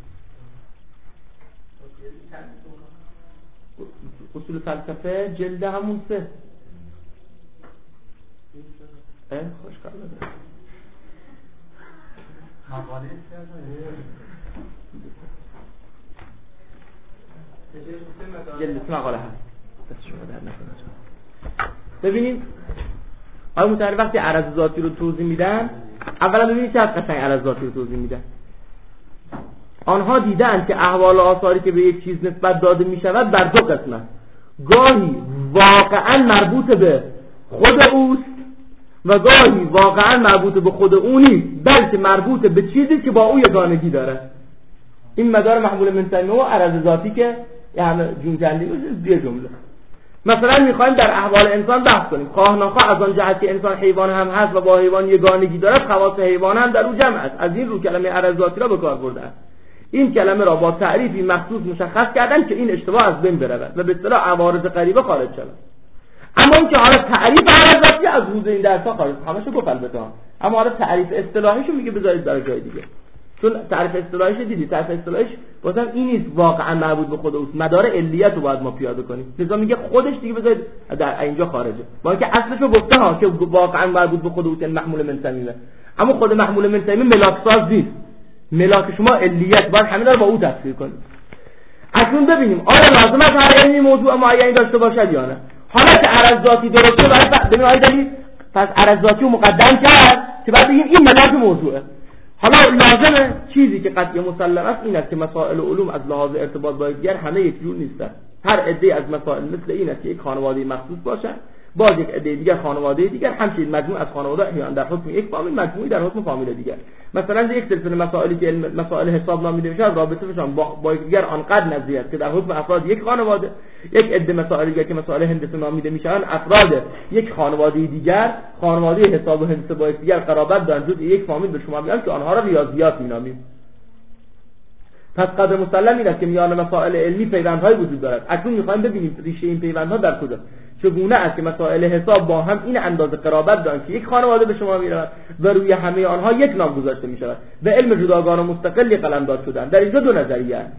B: اصول فلسفه جلد همون سه اه خوشکار بده مقاله جلد مقاله هست دست شما در نکنه. ببینیم آیا متعرف وقتی عرض ذاتی رو توضیح میدن، اولا ببینید چه از قشنگ عرض ذاتی رو توضیح میدن. آنها دیدند که احوال و آثاری که به یک چیز نسبت داده میشود بر دو قسمت، گاهی واقعا مربوط به خود اوست و گاهی واقعا مربوط به خود او نیست، بلکه مربوط به چیزی که با او یگانگی داره. این مدار محمول منتمه و عرض ذاتی که یعنی جون جندی یه جمله. مثلا میخوایم در احوال انسان بحث کنیم، خواه نخواه از آن جهت که انسان حیوان هم هست و با حیوان یگانگی دارد، خواص حیوان هم در او جمع است. از این رو کلمه عرض ذاتی را به کار بردند. این کلمه را با تعریفی مخصوص مشخص کردن که این اشتباه از بین برود و به اصطلاح عوارض غریبه خارج شود. اما اون که حالا تعریف عرض ذاتی از حوزه این درس‌ها خارج، همشو گفت البته، اما حالا تعریف اصطلاحیشو میگه بذارید برای جای دیگه. چون تعریف اصطلاحیش دیدی، تعریف اصطلاحیش بازم این نیست واقعا مربوط به خود اوست، مدار علیت رو باید ما پیاده کنیم. لذا میگه خودش دیگه بذارید در اینجا خارجه، با اینکه اصلش رو گفته ها که واقعا مربوط به خود اوست، این محمول من صمیمه، اما خود محمول من صمیمه ملاک ساز نیست. ملاک شما علیت باید همین رو با او تفسیر کنید. اکنون ببینیم آیا لازم است هر علمی موضوع معینی داشته باشد یا نه. حالا که عرض ذاتی درسته برای ببین آیه دلیل پس عرض ذاتی رو مقدم کرد که بعد بگیم این ملاک موضوعه. حالا لازمه چیزی که قطعی مسلم است این است که مسائل علوم از لحاظ ارتباط با دیگر همه یک جور نیستند. هر عده از مسائل مثل این است که یک خانواده مخصوص باشند، باز یک عده دیگر خانواده دیگر، همچنین مجموع از خانواده احیانا در حکم یک فامیل، مجموعی در حکم فامیل دیگر. مثلا یک سلسله مسائلی که مسائل حساب نامیده میشه رابطه‌شان با با دیگر آنقدر نزدیک است که در حکم افراد یک خانواده، یک عده مسائل دیگر که مسائل هندسه نامیده میشن افراد یک خانواده دیگر، خانواده حساب و هندسه با دیگر قرابت دارند، جزء یک فامیل به شما میان که آنها را ریاضیات مینامیم. پس قدر مسلم این است که میان مسائل علمی پیوندهای وجود دارد. اکنون می‌خوایم ببینیم ریشه این پیوندها در کجاست. چگونه است که مسائل حساب با هم این اندازه قرابت دارند که یک خانواده به شما میرود و روی همه آنها یک نام گذاشته میشود و علم جداگانه و مستقلی قلمداد شدند. در اینجا دو نظریه است.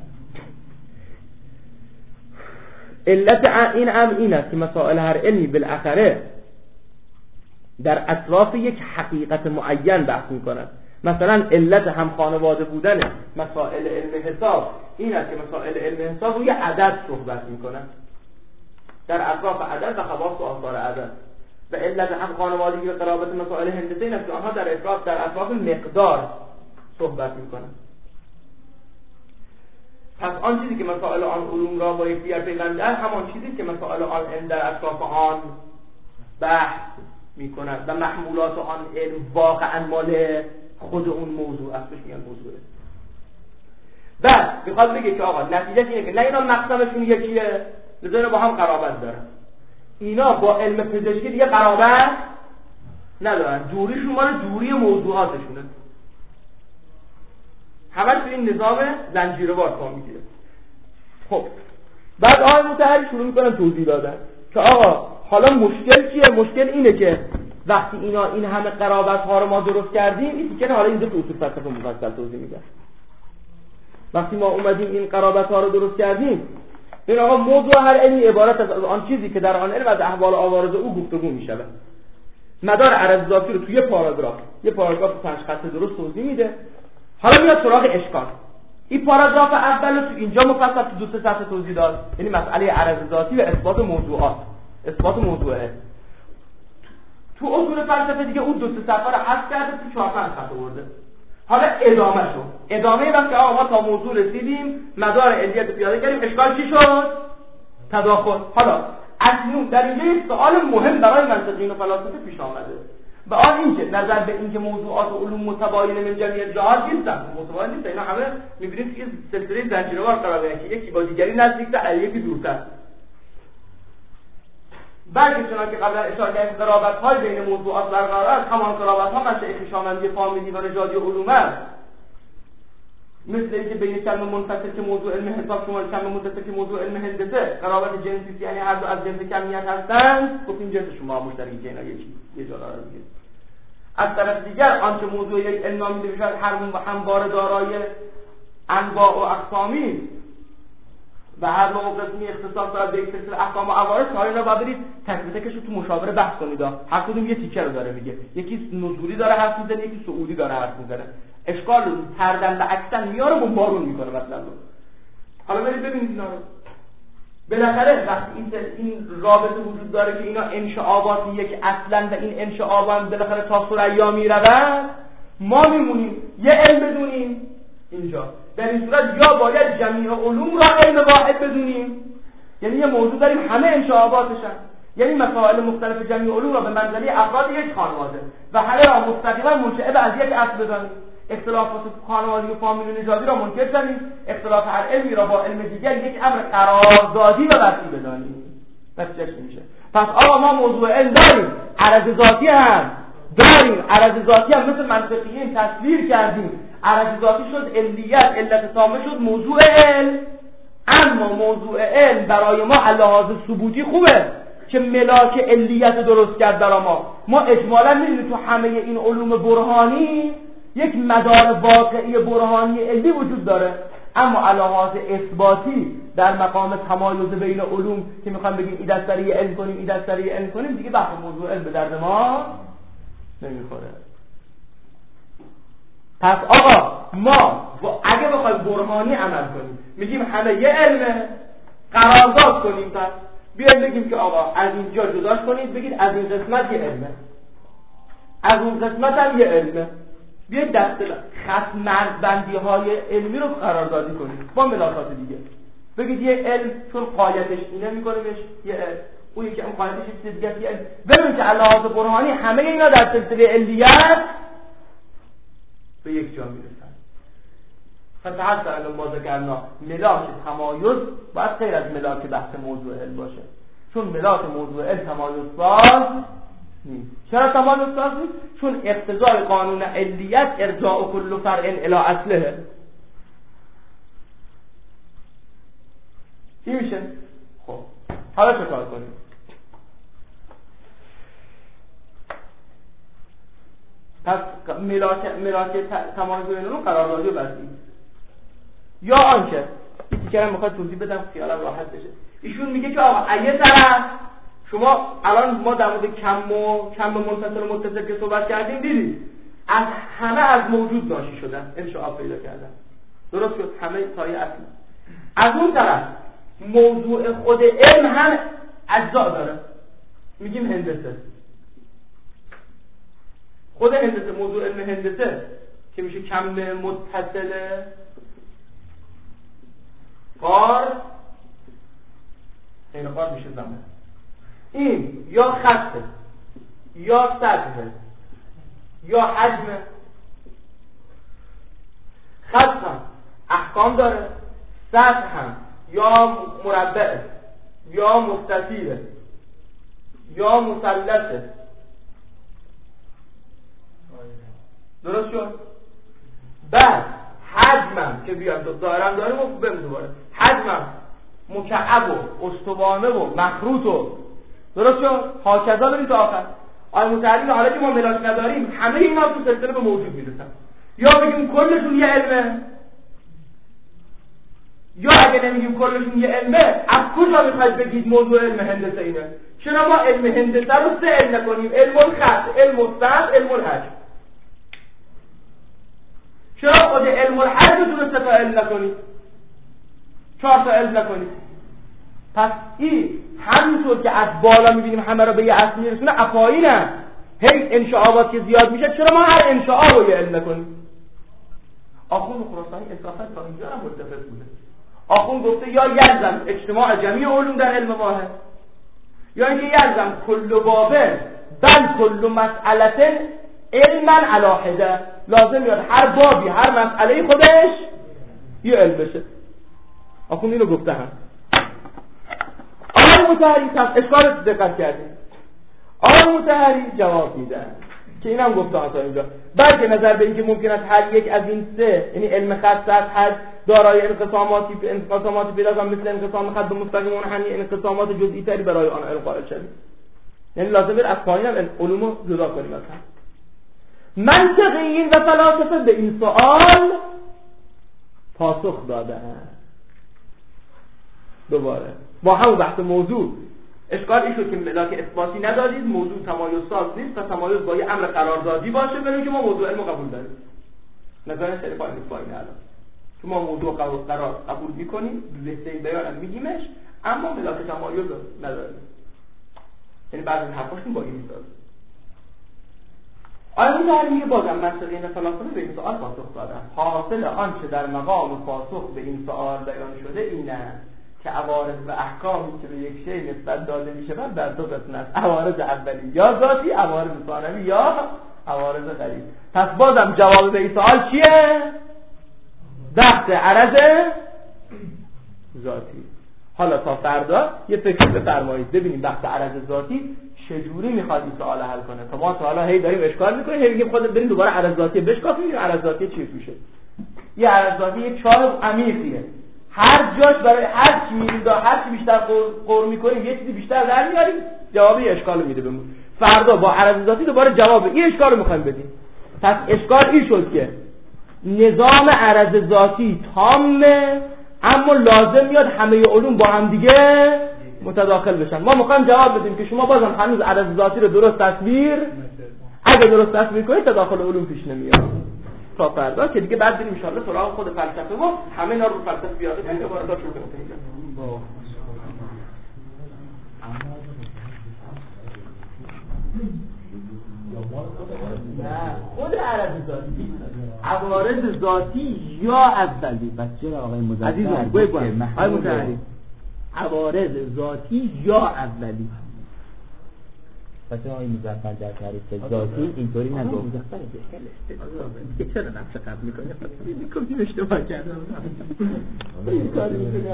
B: علت این امر این است که مسائل هر علمی بالاخره در اطراف یک حقیقت معین بحث می‌کنند. مثلا علت هم خانواده بودن مسائل علم حساب این است که مسائل علم حساب روی عدد صحبت می‌کنند، در اطراف عدد و خواص و آثار عدد، و علت هم خانوادگی و قرابت مسائل هندسه این است که آنها در اطراف در اطراف مقدار صحبت می‌کنند. پس آن چیزی که مسائل آن علوم را با یکدیگر پیوند است همان چیزی که مسائل آن علم در اطراف آن بحث می‌کنند و محمولات آن علم واقعا مال خود اون موضوع است، بهش میگن موضوعه. بعد میخواد بگه که آقا نتیجه اینه که نه اینا مقصدشون یکیه، لذا با هم قرابت دارن. اینا با علم پزشکی دیگه قرابت ندارن، دوریشون مال دوری موضوعاتشونه. همش به این نظام زنجیروار کار میگیره. خب بعد آقای متحری شروع میکنن توضیح دادن که آقا حالا مشکل چیه؟ مشکل اینه که وقتی اینا این همه قرابت ها رو ما درست کردیم، این دیگه حالا اینجا تو اصول فلسفه مفصل توضیح میدم. وقتی ما اومدیم این قرابت ها رو درست کردیم، این آقا موضوع هر علمی عبارت از آن چیزی که در آن علم از احوال آوارز او گفتگو میشود. مدار عرض ذاتی رو توی یه پاراگراف، یه پاراگراف پنج خطه درست توضیح میده. حالا میاد سراغ اشکال. این پاراگراف اول رو تو اینجا مفصل تو دو سه صفحه توضیح داد، یعنی مسئله عرض ذاتی و اثبات موضوعات، اثبات موضوعه. تو اصول فلسفه دیگه اون دو سه صفحه رو حذف کرده، تو چهار پنج صفحه آورده. حالا ادامه شو ادامه وقتی آقا ما تا موضوع رسیدیم، مدار علیت پیاده کردیم، اشکال چی شد؟ تداخل. حالا اکنون در اینجا یک سوال مهم برای منطقیین و فلاسفه پیش آمده و آن این که نظر به این که موضوعات و علوم متباین من جمعی جهات نیستن، متباین نیستن، اینا همه می‌بینید که سلسله زنجیروار قرار دارن که یکی با دیگری نزدیک‌تر، یکی دورتر. بلکه چنانکه که قبلا اشاره کردیم قرابت‌های بین موضوعات برقرار است، همان قرابت‌ها منشأ خویشاوندی فامیلی و نژادی علوم است. مثل اینکه بین کلمه منفصل که موضوع علم حساب شما کلمه متصل که موضوع علم هندسه قرابت جنسی، یعنی هر دو از جنس کمیت هستند، گفتیم جنس شما مشترکی که اینا یکی یه جا قرار می‌گیره. از طرف دیگر آنچه موضوع یک علم نامیده می‌شود هر همواره دارای انواع و اقسامی و هر نوع قسمی اختصاص دارد به یک سلسله احکام و عوارض. حالا اینا باید برید تک به تکش رو تو مشاوره بحث کنید. هر کدوم یه تیکه رو داره میگه، یکی نزولی داره حرف میزنه، یکی صعودی داره حرف میزنه. اشکال رو تردن و عکسن میاره بمبارون میکنه مثلا رو. حالا برید ببینید اینا رو. بالاخره وقتی این این رابطه وجود داره که اینا انشعابات یک اصلا و این انشعابات بالاخره تا ثریا میرود، ما میمونیم یه علم بدونیم اینجا. در این صورت یا باید جمیع علوم را علم واحد بدونیم، یعنی یه موضوع داریم همه انشعاباتشن، یعنی مسائل مختلف جمیع علوم را به منزله افراد یک خانواده و همه را مستقیما منشأ از یک اصل بدانیم. اختلافات خانوادگی و فامیل و نژادی را منکر کنیم، اختلاف هر علمی را با علم دیگر یک امر قراردادی و وضعی بدانیم. نتیجهش میشه پس آقا ما موضوع علم داریم، عرض ذاتی هم داریم، عرض ذاتی هم مثل منطقیین تصویر کردیم، عرض ذاتی شد علیت، علت تامه شد موضوع علم. اما موضوع علم برای ما لحاظ ثبوتی خوبه که ملاک علیت درست کرد برای ما. ما اجمالا می‌بینیم تو همه این علوم برهانی یک مدار واقعی برهانی علمی وجود داره، اما علاوه اثباتی در مقام تمایز بین علوم که میخوام بگیم این دستری علم کنیم این دستری علم کنیم، دیگه بحث موضوع علم به درد ما نمیخوره. پس آقا ما اگه بخوایم برهانی عمل کنیم میگیم همه یه علمه، قرارداد کنیم، پس بیایم بگیم که آقا از اینجا جداش کنید، بگید از این قسمت یه علمه، از اون قسمت هم یه علمه، بیاید دست خط مرزبندی های علمی رو قراردادی کنید با ملاکات دیگه. بگید یه علم چون قایتش اینه میکنیمش یه علم، اون یکی هم قایتش چیز دیگه یه علم. ببینید که علاوه برهانی همه اینا در سلسله علیت به یک جا میرسن. فتحت الان ما ذکرنا ملاک تمایز باید غیر از ملاک بحث موضوع علم باشه، چون ملاک موضوع علم تمایز باز نیست. چرا تمایز باز نیست؟ چون اقتضای قانون علیت ارجاع کل فرع الی اصله. چی میشه؟ خب حالا چه کار کنیم؟ پس ملاک ملاک تمایز بین رو قراردادی و بسیط، یا آنچه یکی که میخواد توضیح بدم خیالم راحت بشه. ایشون میگه که آقا اگه طرف شما الان ما در مورد کم و کم منفصل و متصل که صحبت کردیم دیدید از همه از موجود ناشی شدن، انشاء پیدا کردن، درست شد، همه تای اصلی. از اون طرف موضوع خود علم هم اجزا داره، میگیم هندسه. خود هندسه، موضوع علم هندسه که میشه کم متصل قار، این قار میشه زمان، این یا خطه یا سطحه یا حجمه. خط هم احکام داره، سطح هم یا مربعه یا مستطیله یا مثلثه، درست شد؟ بعد حجمم که بیاد دارم داریم و بریم دوباره حجمم مکعب و استوانه و مخروط و درست شد؟ هاکذا بریم تا آخر. آیا متعلیم حالا که ما ملاک نداریم همه اینا تو سلسله به موجود میرسن، یا بگیم کلشون یه علمه، یا اگه نمیگیم کلشون یه علمه از کجا میخواید بگید موضوع علم هندسه اینه؟ چرا ما علم هندسه رو سه علم نکنیم؟ علم الخط، علم السطح، علم الحجم. چرا خود علم الحجم رو سه تا علم نکنید؟ چهار تا علم نکنید؟ پس این همینطور که از بالا میبینیم همه رو به یه اصل میرسونه، افایینه هی انشاءات که زیاد میشه، چرا ما هر انشاء رو یه علم نکنیم؟ آخوند خراسانی انصافا تا اینجا هم متفق بوده. آخوند گفته یا یلزم اجتماع جمیع علوم در علم واحد، یا اینکه یلزم کل بابه بل کل مسئلة علما علی حده، لازم میاد هر بابی هر مسئله خودش یه علم بشه. آخوند اینو گفته هم. آقای مطهری اشکال دقت کردیم. آقای مطهری جواب میدن که اینم گفته تا اینجا، بلکه نظر به اینکه ممکن است هر یک از این سه، یعنی علم خط، سطح، حجم، دارای انقساماتی انقساماتی پیدا کنند، مثل انقسام خط به مستقیم منحنی، انقسامات جزئی تری برای آن علم قائل شویم. یعنی لازمه از پایین هم علوم رو جدا کنیم. مثلا منطقیین و فلاسفه به این سوال پاسخ دادند. دوباره با همون بحث موضوع اشکال این شد که ملاک اثباتی ندادید، موضوع تمایز ساز نیست و تمایز با یه امر قراردادی باشه، بریم که ما موضوع علم قبول داریم. نظر خیلی پایین نیست پایین الان که ما موضوع قرار قبول میکنیم، بحث بیان میگیمش، اما ملاک تمایز نداریم. یعنی بعضی از حرفاشون با این میسازه. آیا در میگه بازم منطقین فلاسفه به این سوال پاسخ دادن. حاصل آنچه در مقام پاسخ به این سوال بیان شده اینه که عوارض و احکامی که به یک شی نسبت داده میشه در دو قسم است: عوارض اولی یا ذاتی، عوارض ثانوی یا عوارض غریب. پس بازم جواب به این سوال چیه؟ بحث عرض ذاتی. حالا تا فردا یه فکر بفرمایید ببینیم بحث عرض ذاتی چجوری میخواد این سوال حل کنه. تا ما تا حالا هی داریم اشکال میکنیم، هی میگیم خودت بریم دوباره عرض ذاتی بشکافیم، ببینیم عرض ذاتی چی توشه. یه عرض ذاتی یه چاه عمیقیه، هر جاش برای هر چی میرید هر چی بیشتر قور میکنیم یه چیزی بیشتر در میاریم، جواب این اشکال میده بهمون. فردا با عرض ذاتی دوباره جواب این اشکال رو میخوایم بدیم. پس اشکال این شد که نظام عرض ذاتی تامه اما لازم میاد همه علوم با هم دیگه متداخل بشن. ما میخوایم جواب بدیم که شما بازم هنوز عرض ذاتی رو درست تصویر اگه درست تصویر کنید تداخل علوم پیش نمیاد. تا فردا که دیگه بعد بریم ان شاء الله سراغ خود فلسفه و همه اینا رو فلسفه بیاد کنیم که وارد شروع کنیم. نه خود عرض ذاتی عوارض ذاتی یا اولی.
D: بس چرا آقای مظفر
B: عزیزم گوی گوی آقای متحری عوارض ذاتی یا اولی.
D: پس آقای مظفر در تعریف ذاتی اینطوری نگفت.
B: مظفر که چرا نقش قبل میکنه میکنیم اشتباه کردم این کاری میکنه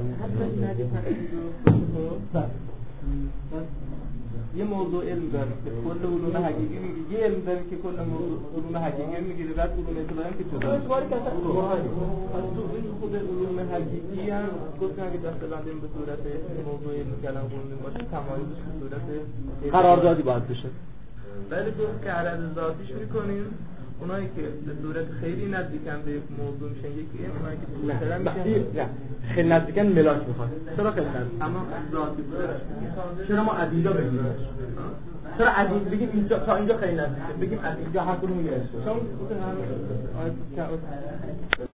B: یه موضوع علم داریم که کل علوم حقیقی میگه، یه علم داریم که کل موضوع علوم حقیقی میگیره، بعد علوم اطلاعی که جدا کاری که اصلا روحانی از تو این خود علوم حقیقی هم گفتن که دست بندیم به صورت موضوع علم کلام قانونی باشه تمایزش به صورت قراردادی باید بشه. ولی گفت که عرض ذاتیش میکنیم اونایی که به صورت خیلی نزدیکن به موضوع میشن یکی اونایی که مثلا میشن نه خیلی نزدیکن ملاک میخواد. چرا خیلی نزدیک اما ذاتی بوده چرا ما از اینجا بگیم چرا از این بگیم اینجا تا اینجا خیلی نزدیکه بگیم از اینجا هر کدوم میرسه چون